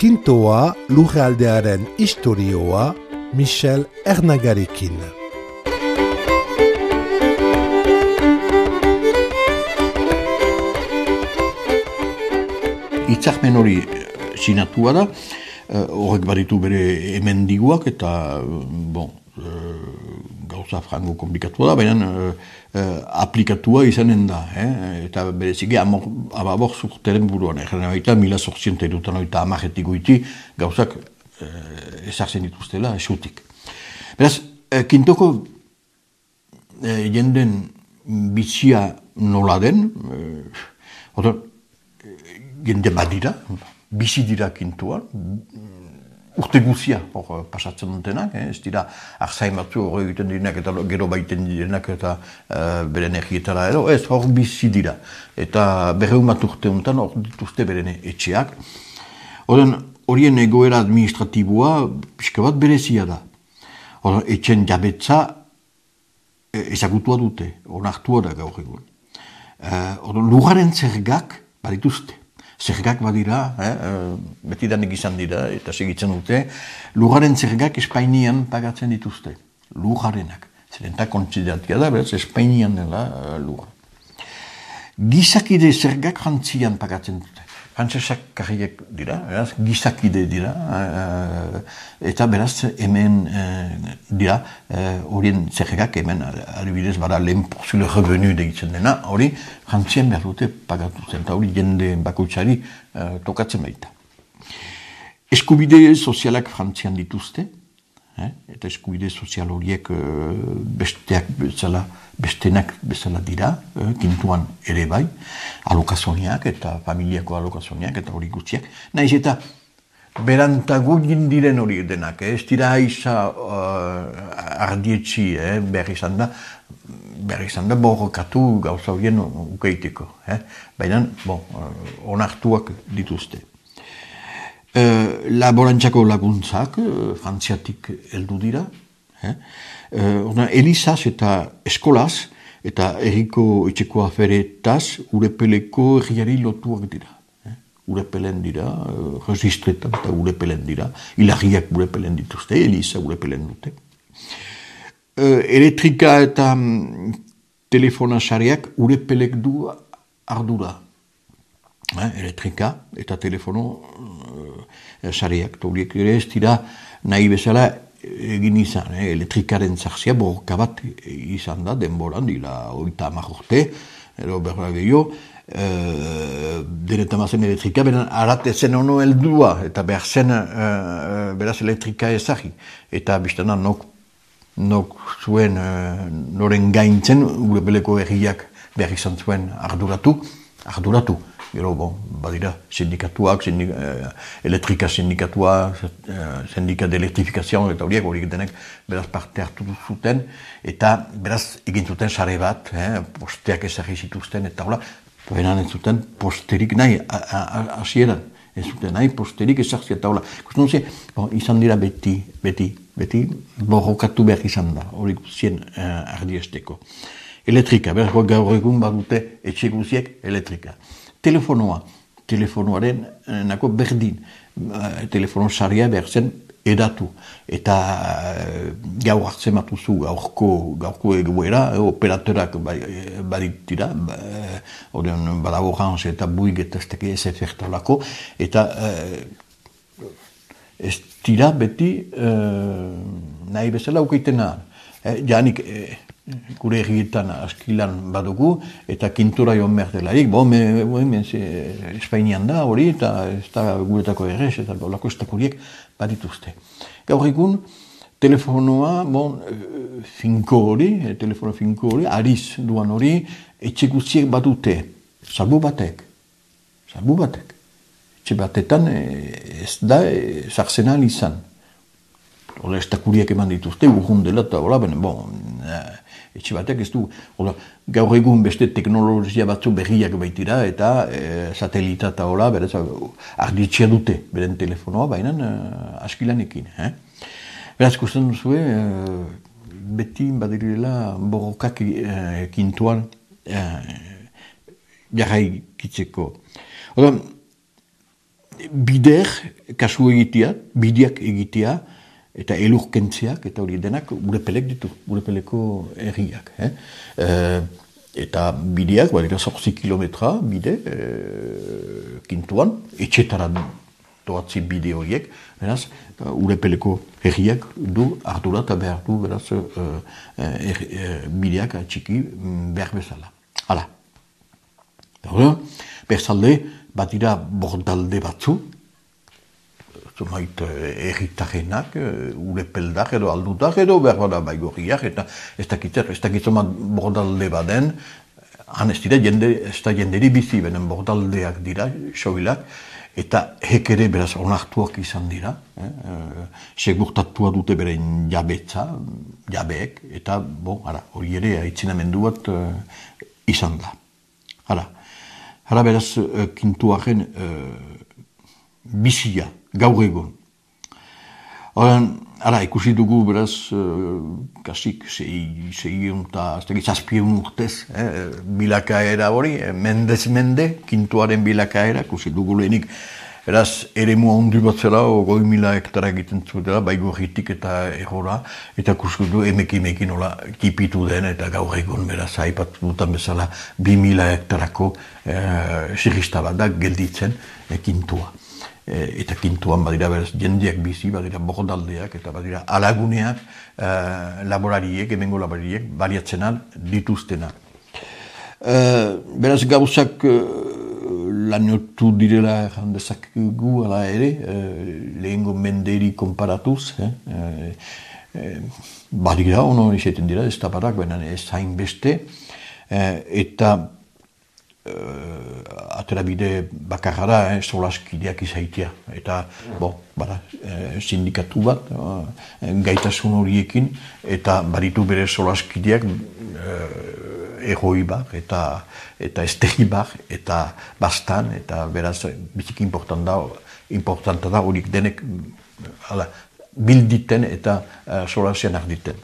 Kintoa lurraldearen istorioa Michel Ernagarekin. Hitzarmen hori sinatua da, horrek baditu bere emendiguak eta gauza frango komplikatua da, baina aplikatua izanen da, eta bereziki ababor zurteren buruan, egin baita 1880 goiti gauzak ezartzen dituztela esutik. Beraz, Kintoko jenden bizia nola den, jende badira, bizi dira Kintuan, urte guzia hor pasatzen dutenak, ez dira arzain batzu hor egiten direnak eta gero baiten direnak eta bere energietara edo, ez hor bizi dira. Eta 200 urte honetan hor dituzte bere etxeak. Horien egoera administratiboa pixka bat berezia da. Etxen jabetza ezagutua dute, onartua da gaur egun. Lugaren zergak badituzte. Zergak badira, betidanik izan dira, eta segitzen dute, lujaren zergak Espainian pagatzen dituzte. Lujarenak. Zerenta kontsideratia da, beraz, Espainian dela luja. Gizakide zergak Frantzian pagatzen dute. Frantzesak karriek dira, beraz, gizakide dira, eta beraz, hemen dira, horien zergak hemen, adibidez, bada l'impôt sur le revenu deitzen dena, hori Frantzian behar dute pagatu zen, eta hori jende bakoitzari tokatzen baita. Eskubide sozialak Frantzian dituzte, eta eskubide sozial horiek bestenak bezala dira, Kintuan ere bai, alokazoniak eta familiako alokazoniak eta hori guztiak. Naiz eta berantago diren hori denak, ez dira aiza ardietxi, behar izan da borrokatu gauza horien ukeiteko. Baina, onartuak dituzte. Laborantzako laguntzak Frantziatik heldu dira. Elizaz eta eskolaz eta erriko etxeko aferetaz urepeleko erriari lotuak dira. Urepelen dira, registretan eta urepelen dira. Hilarriak urepelen dituzte, Eliza urepelen dute. Elektrika eta telefona sareak urepelek du ardura. Elektrika eta telefono sareak, horiek ere ez dira nahi bezala egin izan, elektrikaren zarzia borroka bat izan da, denboran, dira 30 urte, edo berra gehiago, denetan bazen elektrika, beren aratezen ono heldua, eta behar zen beraz elektrika ezagi, eta biztana nok zuen noren gaintzen, urepeleko erriak behar izan zuen arduratu, gero, badira, sindikatuak, elektrika sindikatua, sindika de elektrifikazioa, eta horiek denek beraz parte hartu zuten, eta beraz egin zuten sare bat, posteak ezagri zituzten, eta hola, beran ez zuten posterik nahi, hasieran, ez zuten nahi posterik ezagri, eta hola. Izan dira beti borrokatu behar izan da, hori guztien ardiesteko. Elektrika, beraz gaur egun badute etxe guziek elektrika. Telefonoaren nako berdin, telefono saria behar zen edatu, eta gaur hartzen matuzu gaurko egoera, operatorak baditira, bada Orange eta Bouygues eta ez teke SFR talako, eta ez dira beti nahi bezala ukeitena. Janik, gure egietan askilan badugu, eta Kintura joan behar delarik, Espainian da hori, eta ez da guretako errez, eta olako estakuriek badituzte. Gaur egun, telefonoa, finko hori, ariz duan hori, etxe guztiek badute, salbu batek. Etxe batetan ez da zarzenal izan. Ola, estakuriak eman dituzte, urrundela eta hola, etxe batek ez du, gaur egun beste teknologia batzu berriak baitira eta satelita eta hola, beraz, arditxea dute beren telefonoa, baina askilanekin. Beraz, ikusten duzue, beti badirela borrokak Kintuan jarraikitzeko. bider, kasu egitea, bideak egitea, eta elurkentziak, eta hori denak Urepelek ditu, Urepeleko herriak. Eta bideak, badira 8 kilometra bide, Kintuan, etxetara doatzi bide horiek, beraz, Urepeleko herriak du ardura eta behar du, beraz, bideak txiki behar bezala. Hala. Berzalde, badira bordalde batzu, zumait erritarenak, Urepeldak edo aldutak edo behar bada baigorriak, eta ez dakitzomat bordalde baden, han ez da jenderi bizi, benen bordaldeak dira, soilak, eta hek ere beraz onartuak izan dira, segurtatua dute beren jabeek, eta hori ere aitzinamendu bat izan da. Hala beraz, Kintuaren bizia, gaur egon. Hala, ikusi dugu beraz, kasik, zeion eta zazpieun urtez, bilakaera hori, mendez mende, Kintuaren bilakaera, ikusi dugu lehenik, beraz, eremua ondu bat zela, 20.000 hektara egiten zuetela, baigorritik eta errora, eta ikusi dugu emeki nola kipitu den, eta gaur egon beraz, aipatu dutan bezala, 2.000 hektarako sirrista bat da gelditzen Kintua. Eta Kintuan badira beraz jendeak bizi, badira bordaldeak, eta badira alaguneak, laborariek, hemengo laborariek, baliatzenan dituztenak. Beraz gauzak laniotu direla jandezakegu ala ere, lehengo menderi konparatuz, badira, ono izaten dira, ez tabarak, baina ez hain beste, eta aterabide bakarra, solaskideak izaitia. Eta, sindikatu bat, gaitasun horiekin, eta baditu bere solaskideak erroi bak, eta estegi bak, eta bastan, eta beraz, biziki importanta da horik denek bilditen eta solasian arditen.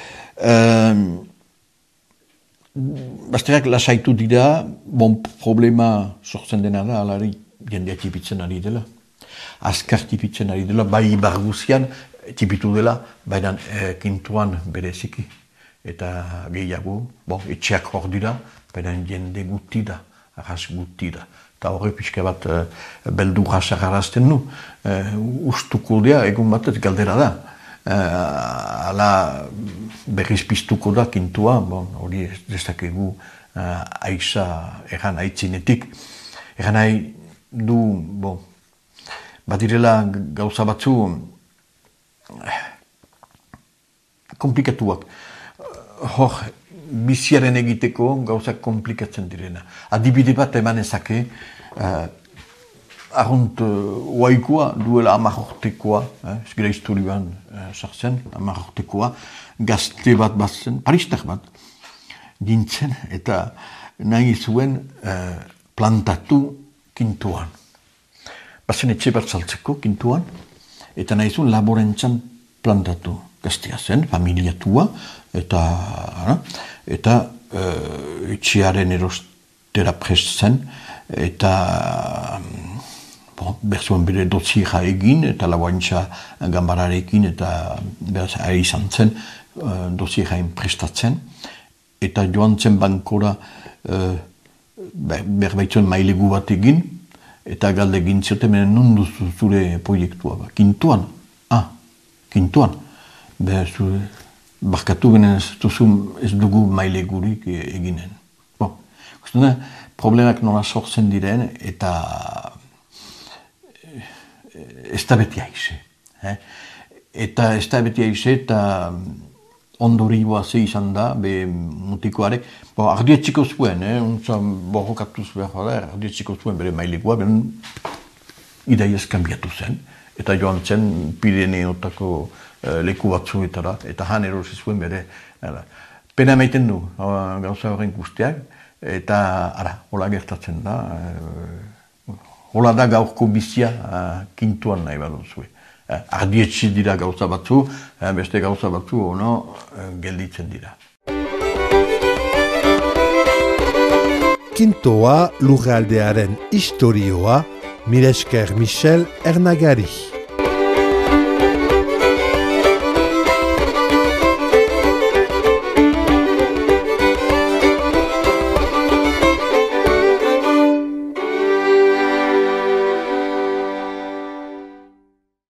Bazterak lasaitu dira, problema sortzen dena da, alari jendea tipitzen ari dela. Azkar tipitzen ari dela, bai barguzian tipitu dela, baina Kintuan bereziki. Eta gehiago, etxeak hor dira, baina jende guti da, arras guti da. Eta horre pixka bat beldu jasagarazten nu. Ustuko dea, egun batez galdera da. Ala berriz piztuko da Kintua, hori ez dezakegu aiza egan aitzinetik. Egan nahi du, badirela gauza batzu komplikatuak. Hor, biziaren egiteko gauzak komplikatzen direna. Adibide bat eman ezake, arrunt oaikoa duela 10 urtekoa, ez gira historioan sartzen, 10 urtekoa, gazte bat batzen, paristak bat, dintzen eta nahi zuen plantatu Kintuan. Bazen etxe bat saltzeko Kintuan, eta nahi zuen laborentzan plantatu. Gaztea zen, familiatua, eta etxearen erostera prest zen, eta berzuen bere doziera egin, eta lauantxa gambararekin, eta beraz ari izan zen, doziera prestatzen, eta joan zen bankora berbaitzuen mailegu bat egin, eta galde egin zioten, menen nun duzu zure proiektua. Kintuan? Kintuan. Barkatu genen ez dugu mailegurik eginen. Problemak nola sortzen diren eta ez da beti aize. Eta ez da beti aize eta ondorioa ze izan da, mutikoarek, ardietxiko zuen, borrokatuz behar, ardietxiko zuen bere mailegua, ideiaz kanbiatu zen, eta joan zen Pireneotako leku batzuetara, eta han erosi zuen bere. Pena emaiten du, gauza horren guztiak, eta hola gertatzen da, hola da gaurko bizia Kintuan nahi badun zuen. Ardietxe dira gauza batzu, beste gauza batzu ono gelditzen dira. Kintoa lurraldearen historioa Mire esker Michel Ernagari.